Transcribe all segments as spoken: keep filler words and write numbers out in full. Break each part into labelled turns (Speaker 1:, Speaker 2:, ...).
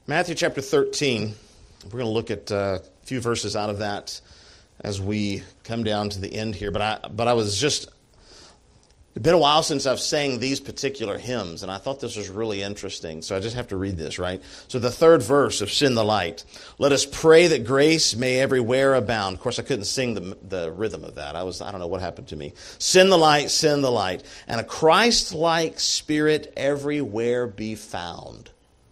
Speaker 1: Matthew chapter thirteen, we're going to look at uh, a few verses out of that as we come down to the end here. But I, but I was just, it's been a while since I've sang these particular hymns, and I thought this was really interesting. So I just have to read this, right? So the third verse of Send the Light. Let us pray that grace may everywhere abound. Of course, I couldn't sing the, the rhythm of that. I was, I don't know what happened to me. Send the light, send the light, and a Christ-like spirit everywhere be found.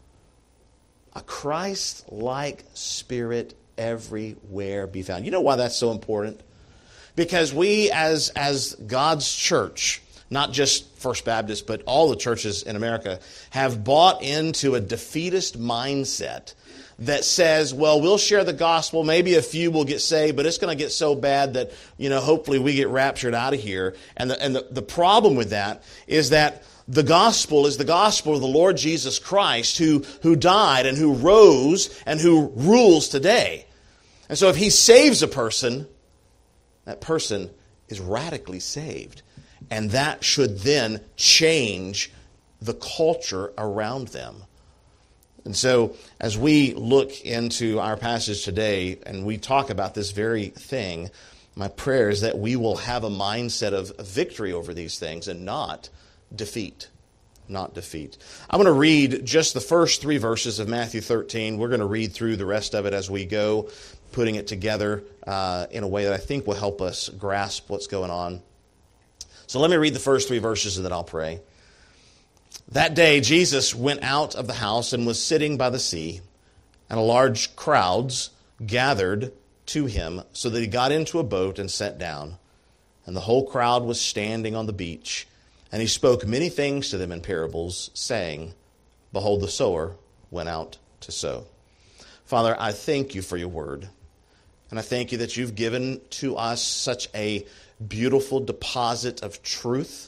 Speaker 1: A Christ-like spirit everywhere be found. You know why that's so important? Because we as, as God's church, not just First Baptist, but all the churches in America, have bought into a defeatist mindset that says, well, we'll share the gospel, maybe a few will get saved, but it's going to get so bad that, you know, hopefully we get raptured out of here. And the, and the, the problem with that is that the gospel is the gospel of the Lord Jesus Christ who, who died and who rose and who rules today. And so if he saves a person, that person is radically saved. And that should then change the culture around them. And so as we look into our passage today and we talk about this very thing, my prayer is that we will have a mindset of victory over these things and not defeat. Not defeat. I'm going to read just the first three verses of Matthew thirteen. We're going to read through the rest of it as we go, putting it together uh, in a way that I think will help us grasp what's going on. So let me read the first three verses and then I'll pray. That day Jesus went out of the house and was sitting by the sea, and a large crowds gathered to him, so that he got into a boat and sat down. And the whole crowd was standing on the beach. And he spoke many things to them in parables, saying, Behold, the sower went out to sow. Father, I thank you for your word. And I thank you that you've given to us such a beautiful deposit of truth.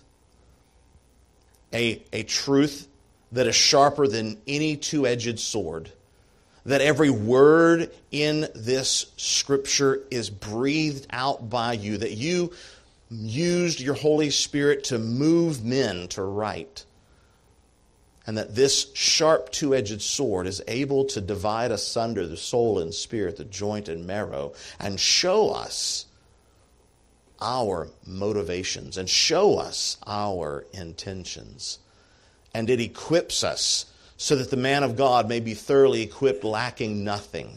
Speaker 1: A, a truth that is sharper than any two-edged sword. That every word in this scripture is breathed out by you. That you used your Holy Spirit to move men to write. And that this sharp two-edged sword is able to divide asunder the soul and spirit, the joint and marrow, and show us our motivations and show us our intentions. And it equips us so that the man of God may be thoroughly equipped, lacking nothing,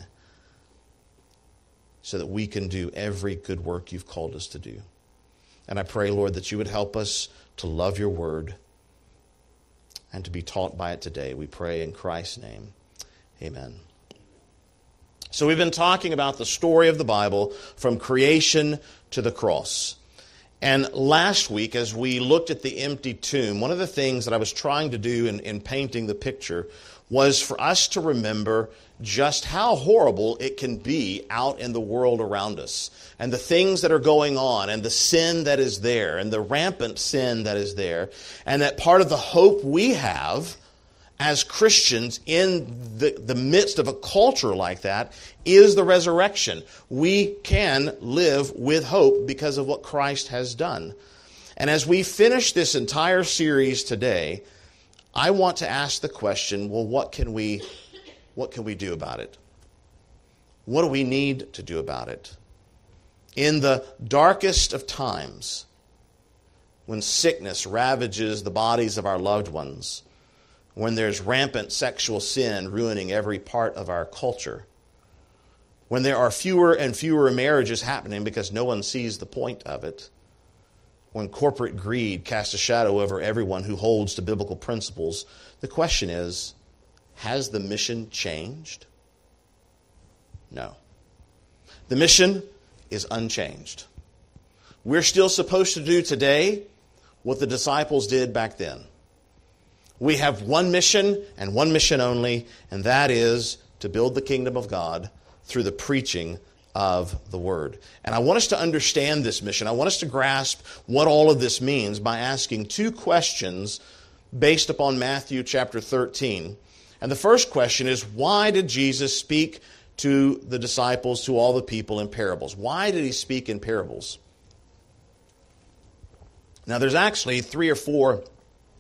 Speaker 1: so that we can do every good work you've called us to do. And I pray, Lord, that you would help us to love your word and to be taught by it today. We pray in Christ's name. Amen. So we've been talking about the story of the Bible from creation to the cross. And last week, as we looked at the empty tomb, one of the things that I was trying to do in, in painting the picture was for us to remember just how horrible it can be out in the world around us, and the things that are going on, and the sin that is there, and the rampant sin that is there, and that part of the hope we have as Christians in the, the midst of a culture like that is the resurrection. We can live with hope because of what Christ has done. And as we finish this entire series today, I want to ask the question, well, what can we, what can we do about it? What do we need to do about it? In the darkest of times, when sickness ravages the bodies of our loved ones, when there's rampant sexual sin ruining every part of our culture, when there are fewer and fewer marriages happening because no one sees the point of it, when corporate greed casts a shadow over everyone who holds to biblical principles, the question is, has the mission changed? No. The mission is unchanged. We're still supposed to do today what the disciples did back then. We have one mission and one mission only, and that is to build the kingdom of God through the preaching of the Word. And I want us to understand this mission. I want us to grasp what all of this means by asking two questions based upon Matthew chapter thirteen. And the first question is, why did Jesus speak to the disciples, to all the people, in parables? Why did he speak in parables? Now, there's actually three or four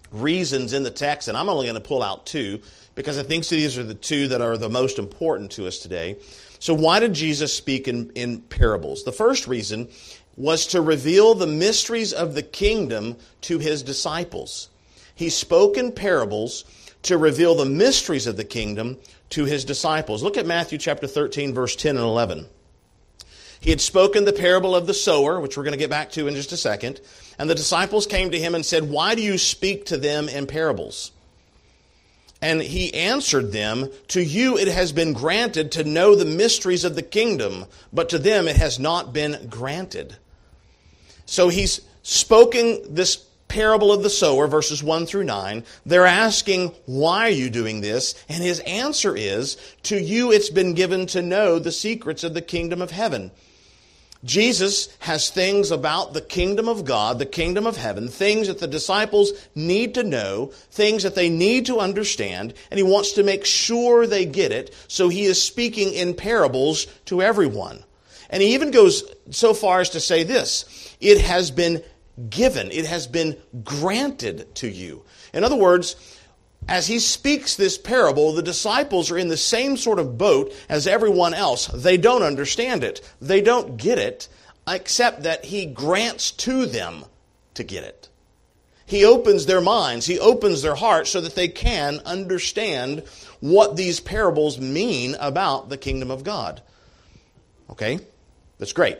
Speaker 1: reasons in the text, and I'm only going to pull out two because I think these are the two that are the most important to us today. So why did Jesus speak in, in parables? The first reason was to reveal the mysteries of the kingdom to his disciples. He spoke in parables to reveal the mysteries of the kingdom to his disciples. Look at Matthew chapter thirteen, verse ten and eleven. He had spoken the parable of the sower, which we're going to get back to in just a second. And the disciples came to him and said, "Why do you speak to them in parables?" And he answered them, "To you it has been granted to know the mysteries of the kingdom, but to them it has not been granted." So he's spoken this parable of the sower, verses one through nine. They're asking, why are you doing this? And his answer is, to you it's been given to know the secrets of the kingdom of heaven. Jesus has things about the kingdom of God, the kingdom of heaven, things that the disciples need to know, things that they need to understand, and he wants to make sure they get it, so he is speaking in parables to everyone. And he even goes so far as to say this, it has been given, it has been granted to you. In other words, as he speaks this parable, the disciples are in the same sort of boat as everyone else. They don't understand it. They don't get it, except that he grants to them to get it. He opens their minds, he opens their hearts so that they can understand what these parables mean about the kingdom of God. Okay? That's great.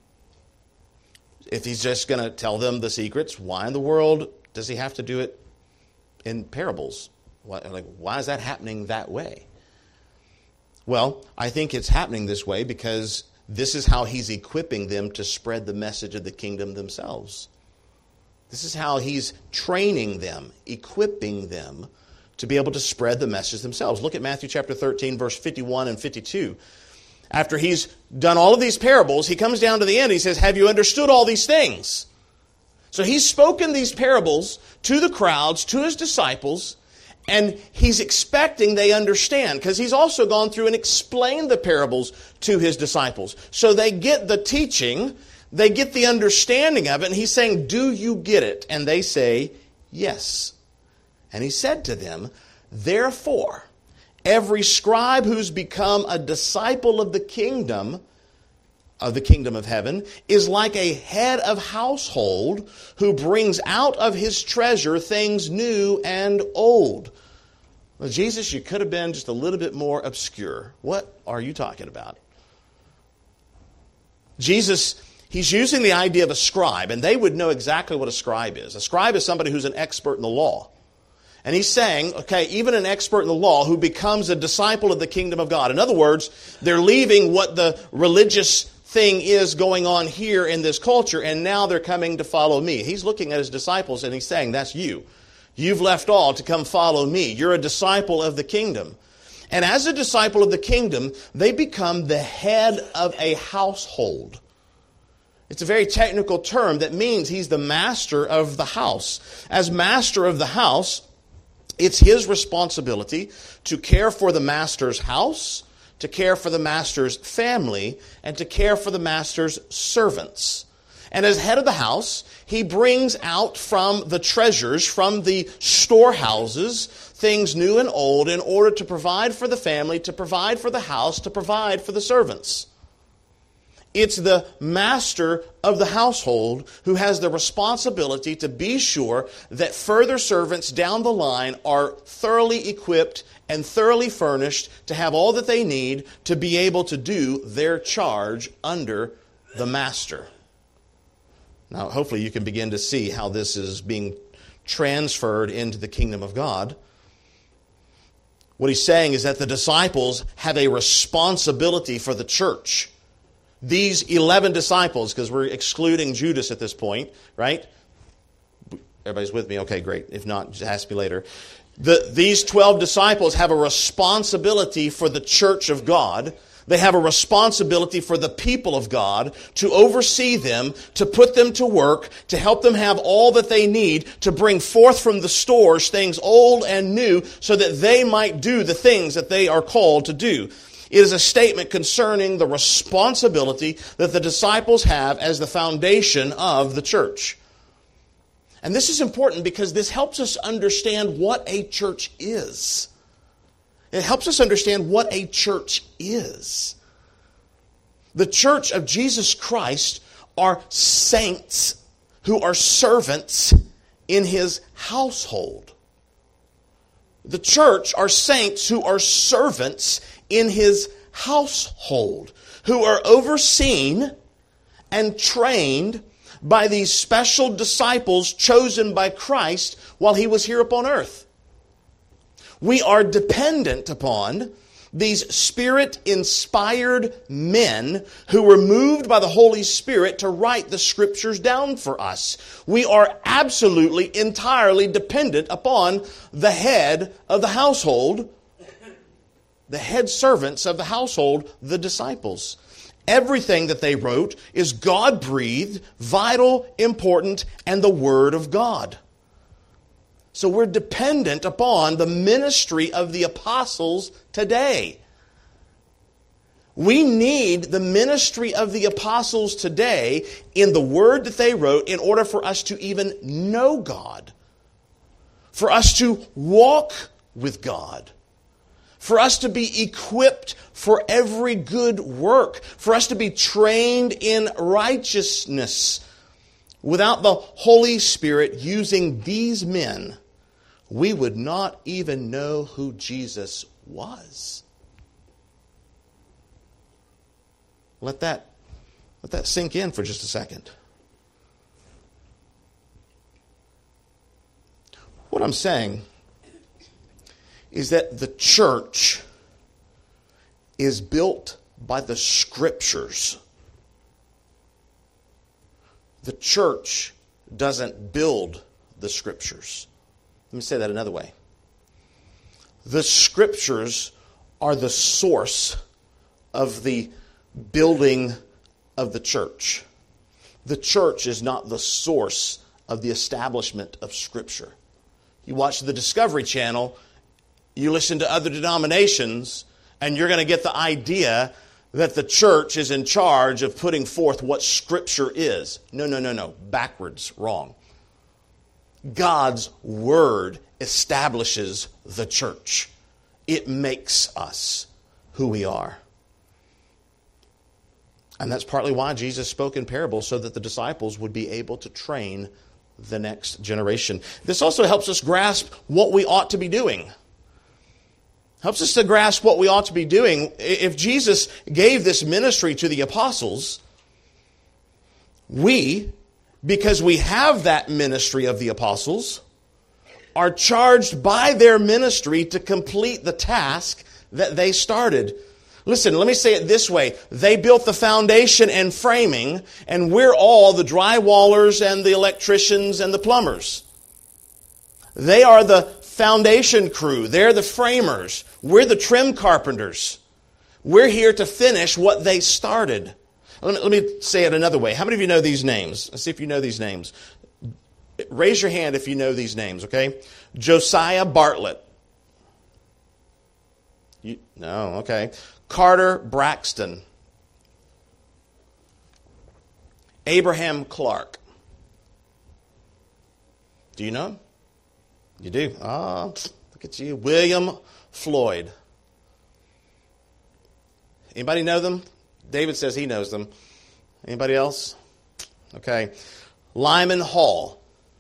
Speaker 1: If he's just going to tell them the secrets, why in the world does he have to do it in parables? Why, like, why is that happening that way? Well, I think it's happening this way because this is how he's equipping them to spread the message of the kingdom themselves. This is how he's training them, equipping them to be able to spread the message themselves. Look at Matthew chapter thirteen, verse fifty-one and fifty-two. After he's done all of these parables, he comes down to the end. He says, "Have you understood all these things?" So he's spoken these parables to the crowds, to his disciples, and he's expecting they understand, because he's also gone through and explained the parables to his disciples. So they get the teaching, they get the understanding of it, and he's saying, "Do you get it?" And they say, "Yes." And he said to them, "Therefore, every scribe who's become a disciple of the kingdom, of the kingdom of heaven, is like a head of household who brings out of his treasure things new and old." Well, Jesus, you could have been just a little bit more obscure. What are you talking about? Jesus, he's using the idea of a scribe, and they would know exactly what a scribe is. A scribe is somebody who's an expert in the law. And he's saying, okay, even an expert in the law who becomes a disciple of the kingdom of God. In other words, they're leaving what the religious thing is going on here in this culture, and now they're coming to follow me. He's looking at his disciples and he's saying, that's you. You've left all to come follow me. You're a disciple of the kingdom. And as a disciple of the kingdom, they become the head of a household. It's a very technical term that means he's the master of the house. As master of the house, it's his responsibility to care for the master's house, to care for the master's family, and to care for the master's servants. And as head of the house, he brings out from the treasures, from the storehouses, things new and old in order to provide for the family, to provide for the house, to provide for the servants. It's the master of the household who has the responsibility to be sure that further servants down the line are thoroughly equipped and thoroughly furnished to have all that they need to be able to do their charge under the master. Now, hopefully you can begin to see how this is being transferred into the kingdom of God. What he's saying is that the disciples have a responsibility for the church. These eleven disciples, because we're excluding Judas at this point, right? Everybody's with me? Okay, great. If not, just ask me later. The, these twelve disciples have a responsibility for the church of God. They have a responsibility for the people of God to oversee them, to put them to work, to help them have all that they need, to bring forth from the stores things old and new so that they might do the things that they are called to do. It is a statement concerning the responsibility that the disciples have as the foundation of the church. And this is important because this helps us understand what a church is. It helps us understand what a church is. The church of Jesus Christ are saints who are servants in His household. The church are saints who are servants in His household, who are overseen and trained by these special disciples chosen by Christ while He was here upon earth. We are dependent upon these Spirit-inspired men who were moved by the Holy Spirit to write the Scriptures down for us. We are absolutely, entirely dependent upon the head of the household, the head servants of the household, the disciples. Everything that they wrote is God-breathed, vital, important, and the Word of God. So we're dependent upon the ministry of the apostles today. We need the ministry of the apostles today in the word that they wrote in order for us to even know God, for us to walk with God, for us to be equipped for every good work, for us to be trained in righteousness. Without the Holy Spirit using these men, we would not even know who Jesus was. Let that, let that sink in for just a second. What I'm saying is that the church is built by the Scriptures. The church doesn't build the Scriptures. Let me say that another way. The Scriptures are the source of the building of the church. The church is not the source of the establishment of Scripture. You watch the Discovery Channel, you listen to other denominations, and you're going to get the idea that the church is in charge of putting forth what Scripture is. No, no, no, no. Backwards. Wrong. God's Word establishes the church. It makes us who we are. And that's partly why Jesus spoke in parables, so that the disciples would be able to train the next generation. This also helps us grasp what we ought to be doing. Helps us to grasp what we ought to be doing. If Jesus gave this ministry to the apostles, we, because we have that ministry of the apostles, are charged by their ministry to complete the task that they started. Listen, let me say it this way. They built the foundation and framing, and we're all the drywallers and the electricians and the plumbers. They are the foundation crew. They're the framers. We're the trim carpenters. We're here to finish what they started. Let me, let me say it another way. How many of you know these names? Let's see if you know these names. Raise your hand if you know these names, okay? Josiah Bartlett. You, no, okay. Carter Braxton. Abraham Clark. Do you know him? You do? Ah, oh, look at you. William Floyd. Anybody know them? David says he knows them. Anybody else? Okay. Lyman Hall.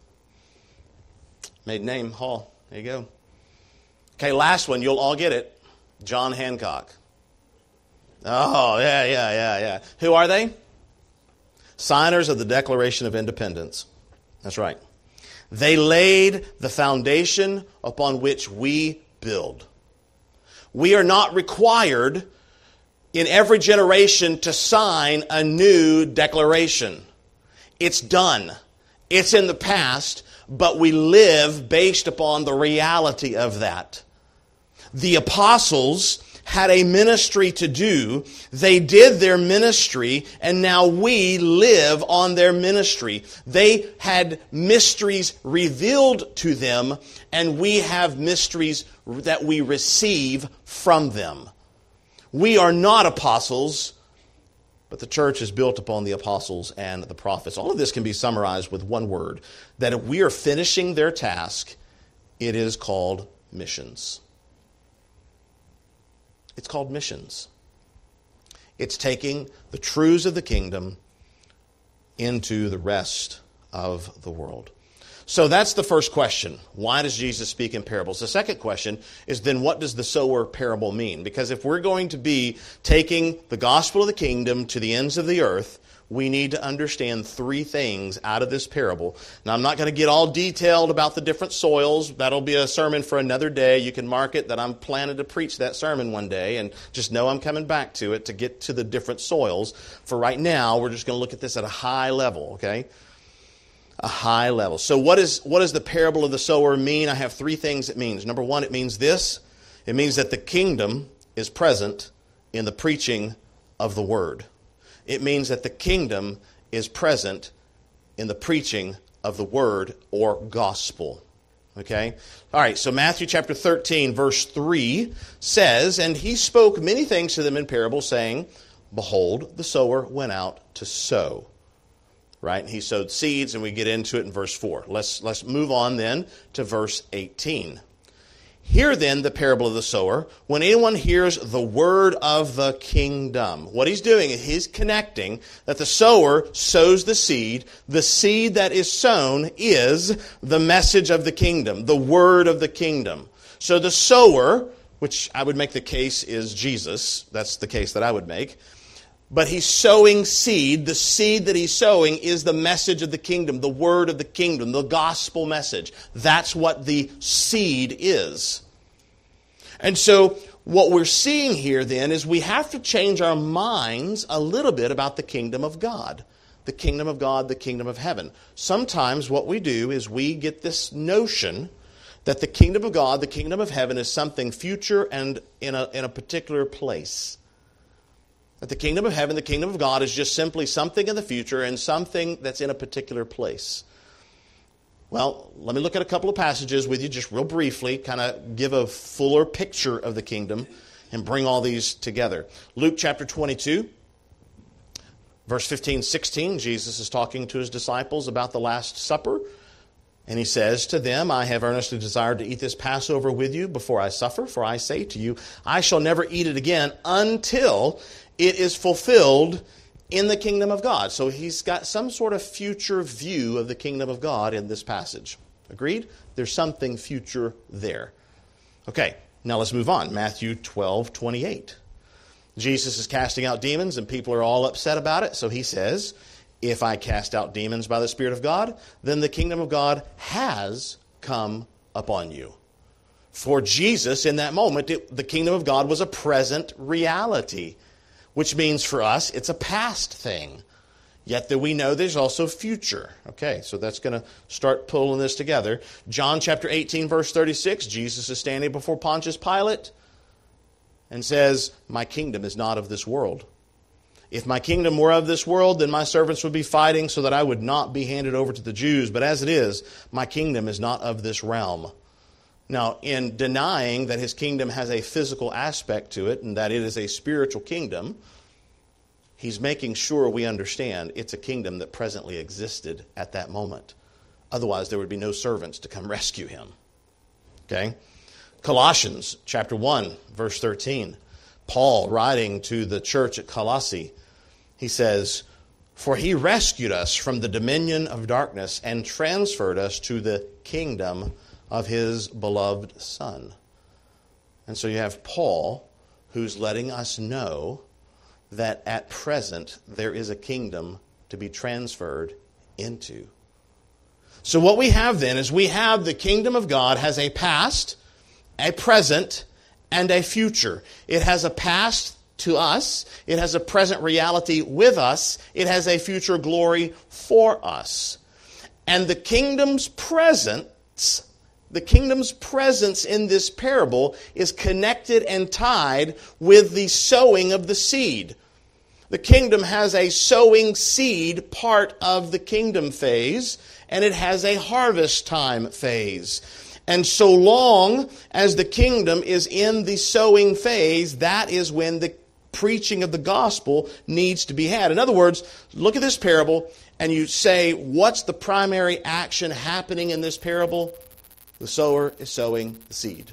Speaker 1: Maiden name, Hall. There you go. Okay, last one. You'll all get it. John Hancock. Oh, yeah, yeah, yeah, yeah. Who are they? Signers of the Declaration of Independence. That's right. They laid the foundation upon which we build. We are not required in every generation to sign a new declaration. It's done. It's in the past, but we live based upon the reality of that. The apostles had a ministry to do. They did their ministry, and now we live on their ministry. They had mysteries revealed to them, and we have mysteries that we receive from them. We are not apostles, but the church is built upon the apostles and the prophets. All of this can be summarized with one word, that if we are finishing their task, it is called missions. It's called missions. It's taking the truths of the kingdom into the rest of the world. So that's the first question. Why does Jesus speak in parables? The second question is then what does the sower parable mean? Because if we're going to be taking the gospel of the kingdom to the ends of the earth, we need to understand three things out of this parable. Now, I'm not going to get all detailed about the different soils. That'll be a sermon for another day. You can mark it that I'm planning to preach that sermon one day, and just know I'm coming back to it to get to the different soils. For right now, we're just going to look at this at a high level, okay? A high level. So what is what does the parable of the sower mean? I have three things it means. Number one, it means this. It means that the kingdom is present in the preaching of the word. It means that the kingdom is present in the preaching of the word or gospel. Okay? All right, so Matthew chapter thirteen, verse three says, "And he spoke many things to them in parables, saying, Behold, the sower went out to sow." Right? And he sowed seeds, and we get into it in verse four. Let's, let's move on then to verse eighteen. Hear then the parable of the sower. When anyone hears the word of the kingdom, what he's doing is he's connecting that the sower sows the seed. The seed that is sown is the message of the kingdom, the word of the kingdom. So the sower, which I would make the case is Jesus. That's the case that I would make. But he's sowing seed. The seed that he's sowing is the message of the kingdom, the word of the kingdom, the gospel message. That's what the seed is. And so what we're seeing here then is we have to change our minds a little bit about the kingdom of God. The kingdom of God, the kingdom of heaven. Sometimes what we do is we get this notion that the kingdom of God, the kingdom of heaven is something future and in a, in a particular place. That the kingdom of heaven, the kingdom of God is just simply something in the future and something that's in a particular place. Well, let me look at a couple of passages with you just real briefly, kind of give a fuller picture of the kingdom and bring all these together. Luke chapter twenty-two, verse fifteen, sixteen, Jesus is talking to his disciples about the Last Supper. And he says to them, I have earnestly desired to eat this Passover with you before I suffer, for I say to you, I shall never eat it again until it is fulfilled in the kingdom of God. So he's got some sort of future view of the kingdom of God in this passage. Agreed? There's something future there. Okay, now let's move on. Matthew twelve, twenty-eight. Jesus is casting out demons and people are all upset about it. So he says, if I cast out demons by the Spirit of God, then the kingdom of God has come upon you. For Jesus, in that moment, it, the kingdom of God was a present reality, which means for us, it's a past thing. Yet that we know there's also future. Okay, so that's going to start pulling this together. John chapter eighteen, verse thirty-six, Jesus is standing before Pontius Pilate and says, my kingdom is not of this world. If my kingdom were of this world, then my servants would be fighting so that I would not be handed over to the Jews. But as it is, my kingdom is not of this realm. Now, in denying that his kingdom has a physical aspect to it and that it is a spiritual kingdom, he's making sure we understand it's a kingdom that presently existed at that moment. Otherwise, there would be no servants to come rescue him. Okay? Colossians chapter one, verse thirteen. Paul, writing to the church at Colossae, he says, for he rescued us from the dominion of darkness and transferred us to the kingdom of his beloved Son. And so you have Paul, who's letting us know that at present there is a kingdom to be transferred into. So what we have then is we have the kingdom of God has a past, a present, and a future. It has a past to us. It has a present reality with us. It has a future glory for us. And the kingdom's presence, the kingdom's presence in this parable is connected and tied with the sowing of the seed. The kingdom has a sowing seed part of the kingdom phase, and it has a harvest time phase. And so long as the kingdom is in the sowing phase, that is when the preaching of the gospel needs to be had. In other words, look at this parable and you say, what's the primary action happening in this parable? The sower is sowing the seed.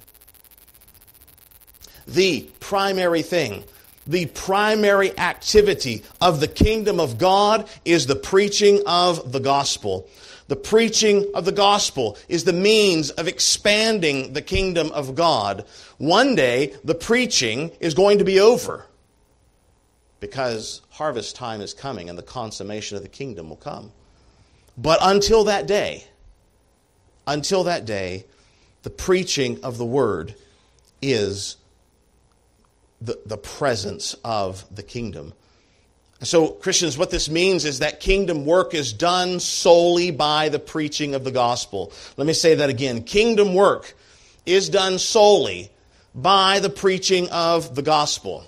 Speaker 1: The primary thing, the primary activity of the kingdom of God is the preaching of the gospel. The preaching of the gospel is the means of expanding the kingdom of God. One day, the preaching is going to be over because harvest time is coming and the consummation of the kingdom will come. But until that day, until that day, the preaching of the word is the, the presence of the kingdom. So, Christians, what this means is that kingdom work is done solely by the preaching of the gospel. Let me say that again. Kingdom work is done solely by the preaching of the gospel.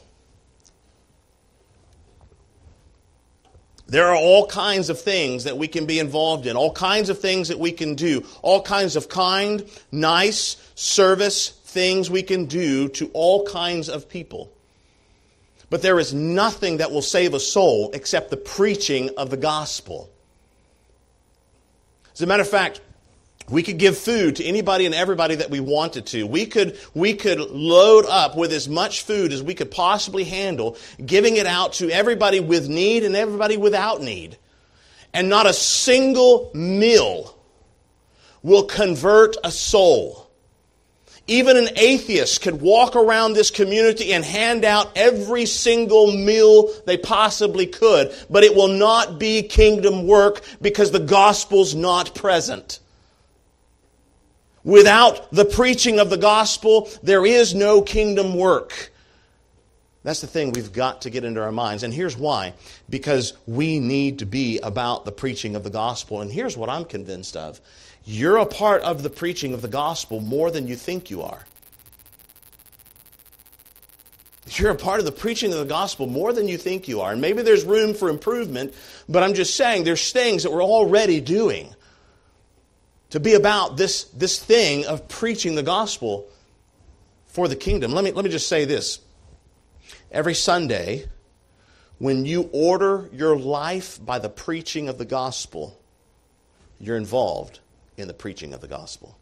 Speaker 1: There are all kinds of things that we can be involved in, all kinds of things that we can do, all kinds of kind, nice service things we can do to all kinds of people. But there is nothing that will save a soul except the preaching of the gospel. As a matter of fact, we could give food to anybody and everybody that we wanted to. We could, we could load up with as much food as we could possibly handle, giving it out to everybody with need and everybody without need. And not a single meal will convert a soul. Even an atheist could walk around this community and hand out every single meal they possibly could, but it will not be kingdom work because the gospel's not present. Without the preaching of the gospel, there is no kingdom work. That's the thing we've got to get into our minds. And here's why. Because we need to be about the preaching of the gospel. And here's what I'm convinced of. You're a part of the preaching of the gospel more than you think you are. You're a part of the preaching of the gospel more than you think you are. And maybe there's room for improvement, but I'm just saying there's things that we're already doing to be about this, this thing of preaching the gospel for the kingdom. Let me, let me just say this. Every Sunday, when you order your life by the preaching of the gospel, you're involved in the preaching of the gospel.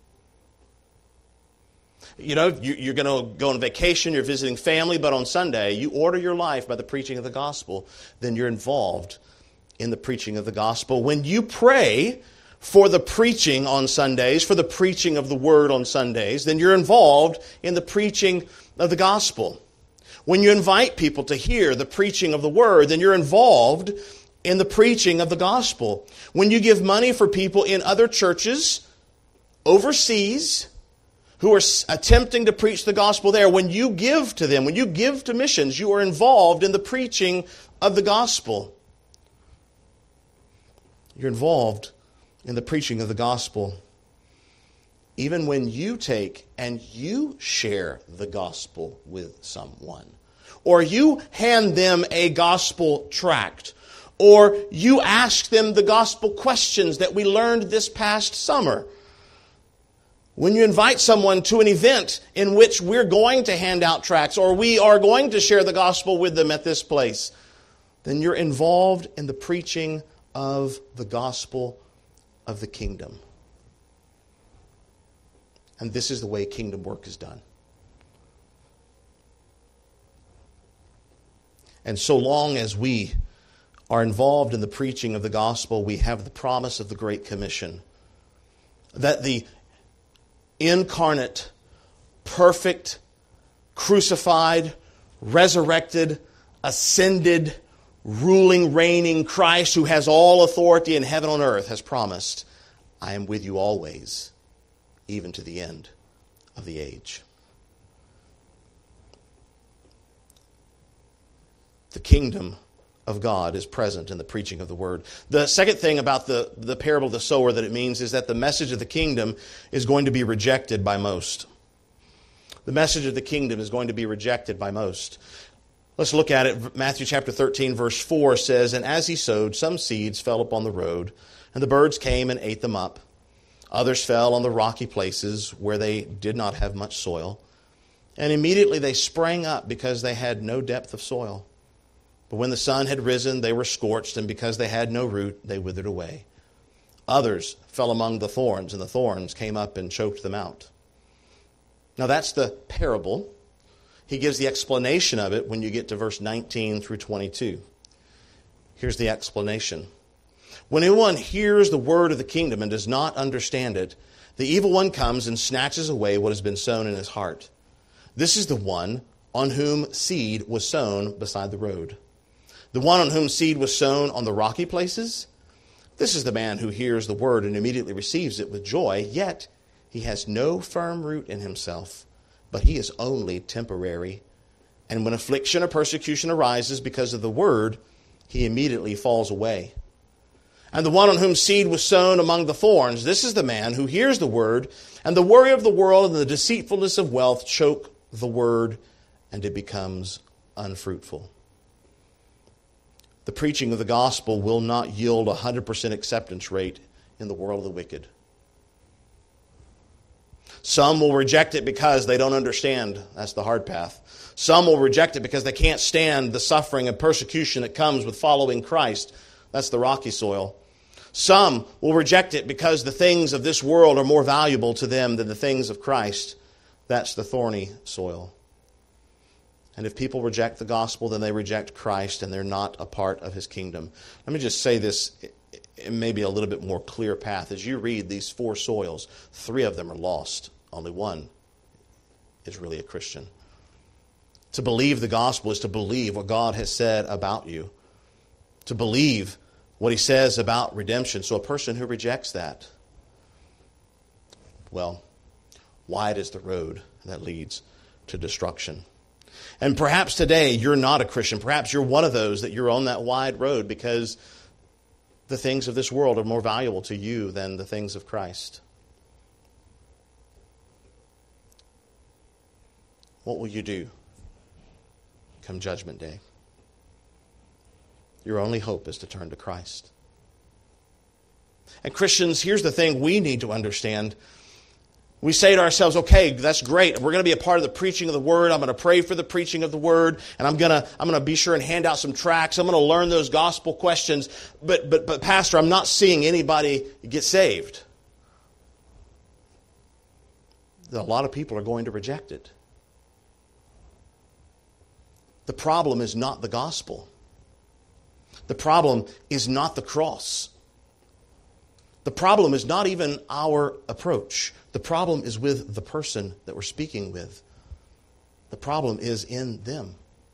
Speaker 1: You know, you're going to go on vacation, you're visiting family, but on Sunday, you order your life by the preaching of the gospel, then you're involved in the preaching of the gospel. When you pray for the preaching on Sundays, for the preaching of the word on Sundays, then you're involved in the preaching of the gospel. When you invite people to hear the preaching of the word, then you're involved in the preaching of the gospel. When you give money for people in other churches overseas who are attempting to preach the gospel there, when you give to them, when you give to missions, you are involved in the preaching of the gospel. You're involved in the preaching of the gospel. Even when you take and you share the gospel with someone, or you hand them a gospel tract, or you ask them the gospel questions that we learned this past summer. When you invite someone to an event in which we're going to hand out tracts, or we are going to share the gospel with them at this place, then you're involved in the preaching of the gospel of the kingdom. And this is the way kingdom work is done. And so long as we are involved in the preaching of the gospel, we have the promise of the Great Commission. That the incarnate, perfect, crucified, resurrected, ascended, ruling, reigning Christ who has all authority in heaven and earth has promised, I am with you always, even to the end of the age. The kingdom of God is present in the preaching of the word. The second thing about the, the parable of the sower that it means is that the message of the kingdom is going to be rejected by most. The message of the kingdom is going to be rejected by most. Let's look at it. Matthew chapter thirteen, verse four says, "And as he sowed, some seeds fell upon the road, and the birds came and ate them up. Others fell on the rocky places where they did not have much soil. And immediately they sprang up because they had no depth of soil. But when the sun had risen, they were scorched, and because they had no root, they withered away. Others fell among the thorns, and the thorns came up and choked them out. Now that's the parable. He gives the explanation of it when you get to verse nineteen through twenty-two. Here's the explanation. When anyone hears the word of the kingdom and does not understand it, the evil one comes and snatches away what has been sown in his heart. This is the one on whom seed was sown beside the road. The one on whom seed was sown on the rocky places, this is the man who hears the word and immediately receives it with joy, yet he has no firm root in himself, but he is only temporary. And when affliction or persecution arises because of the word, he immediately falls away. And the one on whom seed was sown among the thorns, this is the man who hears the word, and the worry of the world and the deceitfulness of wealth choke the word, and it becomes unfruitful. The preaching of the gospel will not yield a one hundred percent acceptance rate in the world of the wicked. Some will reject it because they don't understand. That's the hard path. Some will reject it because they can't stand the suffering and persecution that comes with following Christ. That's the rocky soil. Some will reject it because the things of this world are more valuable to them than the things of Christ. That's the thorny soil. And if people reject the gospel, then they reject Christ and they're not a part of his kingdom. Let me just say this in maybe a little bit more clear path. As you read these four soils, three of them are lost. Only one is really a Christian. To believe the gospel is to believe what God has said about you. To believe what he says about redemption. So a person who rejects that, well, wide is the road that leads to destruction. And perhaps today you're not a Christian. Perhaps you're one of those that you're on that wide road because the things of this world are more valuable to you than the things of Christ. What will you do come Judgment Day? Your only hope is to turn to Christ. And Christians, here's the thing we need to understand. We say to ourselves, okay, that's great. We're going to be a part of the preaching of the Word. I'm going to pray for the preaching of the Word. And I'm going to, I'm going to be sure and hand out some tracts. I'm going to learn those gospel questions. But, but, but Pastor, I'm not seeing anybody get saved. A lot of people are going to reject it. The problem is not the gospel. The problem is not the cross. The problem is not even our approach. The problem is with the person that we're speaking with. The problem is in them.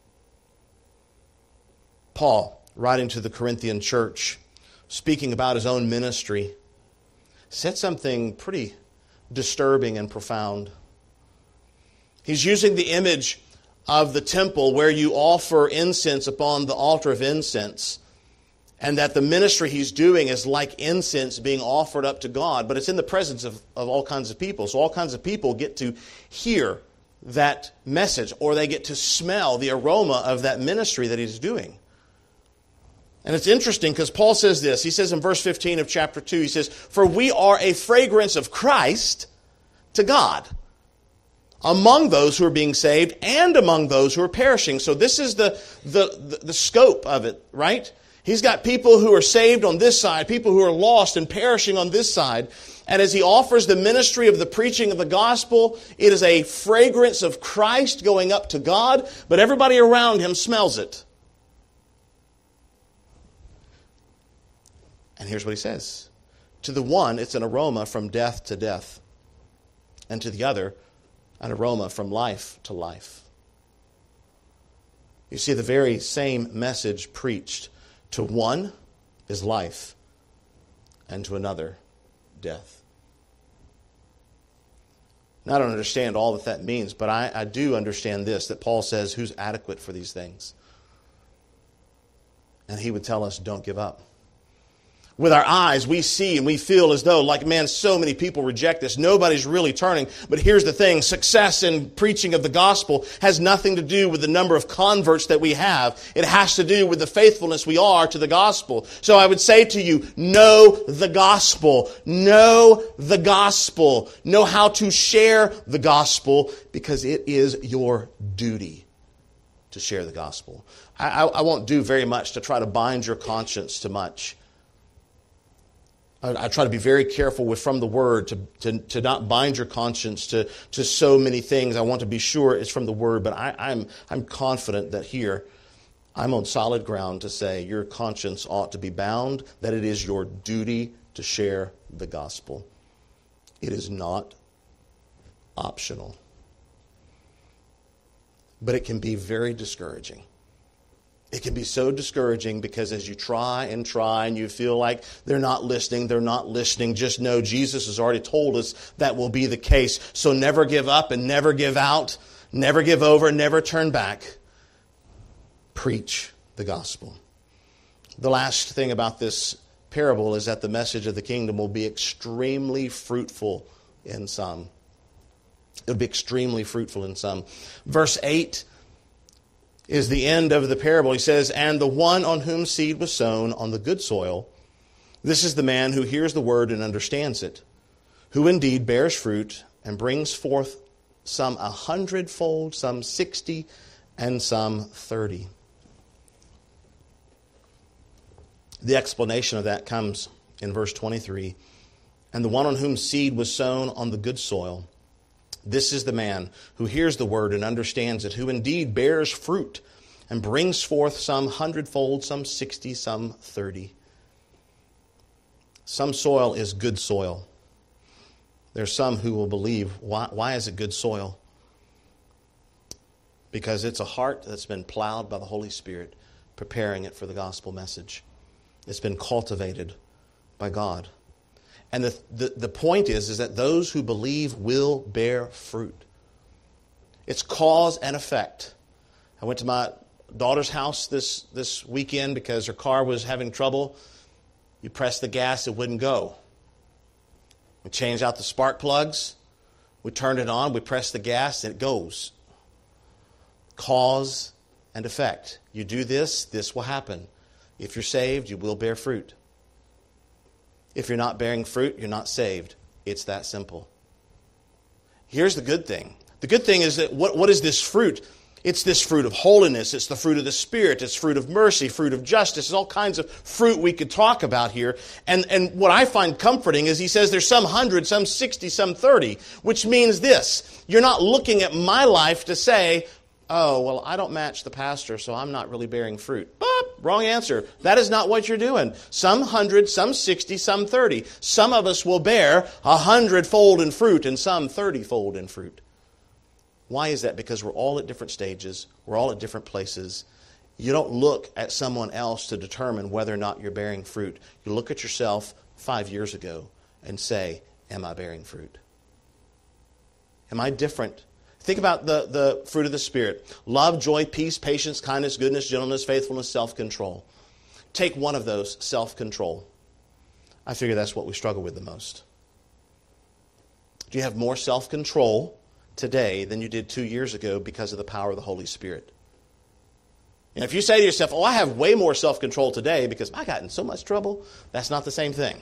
Speaker 1: Paul, writing to the Corinthian church, speaking about his own ministry, said something pretty disturbing and profound. He's using the image of the temple where you offer incense upon the altar of incense, and that the ministry he's doing is like incense being offered up to God, but it's in the presence of, of all kinds of people. So all kinds of people get to hear that message, or they get to smell the aroma of that ministry that he's doing. And it's interesting because Paul says this. He says in verse fifteen of chapter two, he says, "For we are a fragrance of Christ to God, among those who are being saved and among those who are perishing." So this is the, the, the, the scope of it, right? He's got people who are saved on this side, people who are lost and perishing on this side. And as he offers the ministry of the preaching of the gospel, it is a fragrance of Christ going up to God, but everybody around him smells it. And here's what he says. To the one, it's an aroma from death to death. And to the other, an aroma from life to life. You see, the very same message preached to one is life, and to another, death. Now, I don't understand all that that means, but I, I do understand this, that Paul says, who's adequate for these things? And he would tell us, don't give up. With our eyes, we see and we feel as though, like, man, so many people reject this. Nobody's really turning. But here's the thing. Success in preaching of the gospel has nothing to do with the number of converts that we have. It has to do with the faithfulness we are to the gospel. So I would say to you, know the gospel. Know the gospel. Know how to share the gospel, because it is your duty to share the gospel. I, I, I won't do very much to try to bind your conscience to much. I try to be very careful with from the Word to, to, to not bind your conscience to, to so many things. I want to be sure it's from the Word, but I, I'm, I'm confident that here I'm on solid ground to say your conscience ought to be bound, that it is your duty to share the gospel. It is not optional. But it can be very discouraging. It can be so discouraging because as you try and try and you feel like they're not listening, they're not listening, just know Jesus has already told us that will be the case. So never give up and never give out, never give over, never turn back. Preach the gospel. The last thing about this parable is that the message of the kingdom will be extremely fruitful in some. It'll be extremely fruitful in some. Verse eight is the end of the parable. He says, and the one on whom seed was sown on the good soil, this is the man who hears the word and understands it, who indeed bears fruit and brings forth some a hundredfold, some sixty, and some thirty. The explanation of that comes in verse twenty-three. And the one on whom seed was sown on the good soil, this is the man who hears the word and understands it, who indeed bears fruit and brings forth some hundredfold, some sixty, some thirty. Some soil is good soil. There's some who will believe, why, why is it good soil? Because it's a heart that's been plowed by the Holy Spirit, preparing it for the gospel message. It's been cultivated by God. And the, the, the point is, is that those who believe will bear fruit. It's cause and effect. I went to my daughter's house this, this weekend because her car was having trouble. You press the gas, it wouldn't go. We changed out the spark plugs. We turned it on. We pressed the gas, and it goes. Cause and effect. You do this, this will happen. If you're saved, you will bear fruit. If you're not bearing fruit, you're not saved. It's that simple. Here's the good thing. The good thing is that what, what is this fruit? It's this fruit of holiness. It's the fruit of the Spirit. It's fruit of mercy, fruit of justice. There's all kinds of fruit we could talk about here. And, and what I find comforting is he says there's some hundred, some sixty, some thirty, which means this. You're not looking at my life to say, oh, well, I don't match the pastor, so I'm not really bearing fruit. But wrong answer. That is not what you're doing. Some hundred, some sixty, some thirty. Some of us will bear a hundredfold in fruit and some thirtyfold in fruit. Why is that? Because we're all at different stages. We're all at different places. You don't look at someone else to determine whether or not you're bearing fruit. You look at yourself five years ago and say, am I bearing fruit? Am I different? Think about the, the fruit of the Spirit. Love, joy, peace, patience, kindness, goodness, gentleness, faithfulness, self-control. Take one of those, self-control. I figure that's what we struggle with the most. Do you have more self-control today than you did two years ago because of the power of the Holy Spirit? And if you say to yourself, oh, I have way more self-control today because I got in so much trouble, that's not the same thing.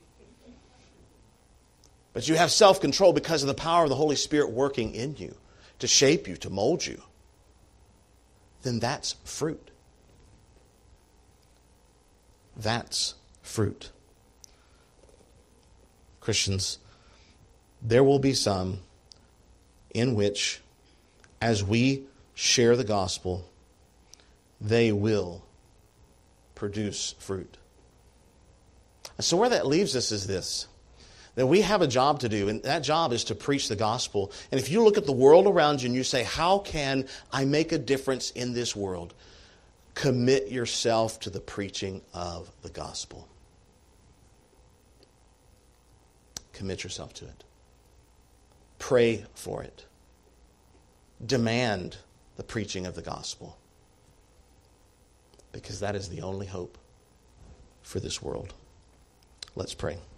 Speaker 1: But you have self-control because of the power of the Holy Spirit working in you to shape you, to mold you. Then that's fruit. That's fruit. Christians, there will be some in which, as we share the gospel, they will produce fruit. And so where that leaves us is this, that we have a job to do, and that job is to preach the gospel. And if you look at the world around you and you say, how can I make a difference in this world? Commit yourself to the preaching of the gospel. Commit yourself to it. Pray for it. Demand the preaching of the gospel. Because that is the only hope for this world. Let's pray.